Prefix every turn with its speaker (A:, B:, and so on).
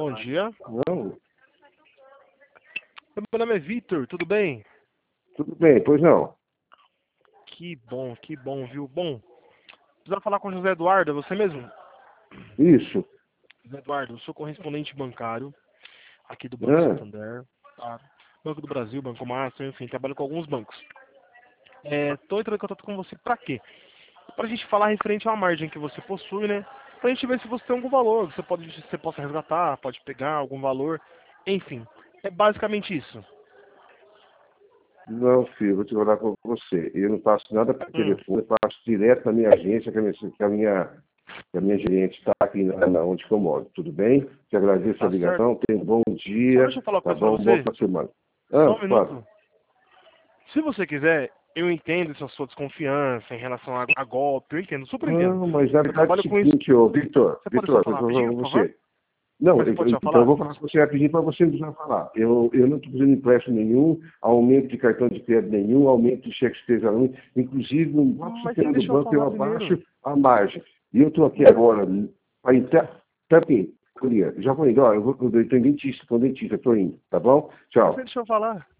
A: Bom dia.
B: Não,
A: Meu nome é Vitor, tudo bem?
B: tudo bem, pois não.
A: Que bom, viu? Bom, precisava falar com o José Eduardo, é você mesmo?
B: Isso.
A: José Eduardo, eu sou correspondente bancário aqui do Banco
B: Ah,
A: Santander, tá? Banco do Brasil, Banco Master, enfim, trabalho com alguns bancos. Tô entrando em contato com você pra quê? Pra gente falar referente à margem que você possui, né? Pra gente ver se você tem algum valor, que você possa resgatar, pode pegar algum valor, enfim. É basicamente isso.
B: não, filho, vou te falar com você. Eu não passo nada por
A: Hum,
B: telefone, eu passo direto na minha agência, que a minha gerente está aqui onde que eu moro. Tudo bem? Te agradeço a
A: tá certo.
B: ligação, tenha um bom
A: Só
B: dia,
A: deixa eu falar uma
B: tá
A: coisa pra
B: bom? Boa
A: você.
B: semana.
A: Só
B: Ah,
A: um
B: claro.
A: minuto. Se você quiser, eu entendo essa sua desconfiança em relação a golpe, eu entendo, super entendo.
B: Não, mas na
A: Eu
B: verdade é o
A: trabalho com isso.
B: seguinte, ô, Victor,
A: Você pode só
B: Victor, eu
A: falar
B: vou falar
A: rapidinho,
B: com
A: por favor?
B: você. Não,
A: Mas você pode só
B: então eu
A: falar?
B: vou falar com você rapidinho para você não precisar falar. Eu não estou fazendo empréstimo nenhum, aumento de cartão de crédito nenhum, aumento de cheque especial nenhum, inclusive no próprio
A: Mas você
B: sistema do
A: deixou eu
B: banco eu
A: falar primeiro.
B: abaixo a margem. E eu estou aqui agora para entrar. Também, já vou indo, ó, eu estou em dentista, estou em dentista, estou indo, tá bom?
A: Mas você
B: Tchau.
A: deixou eu falar.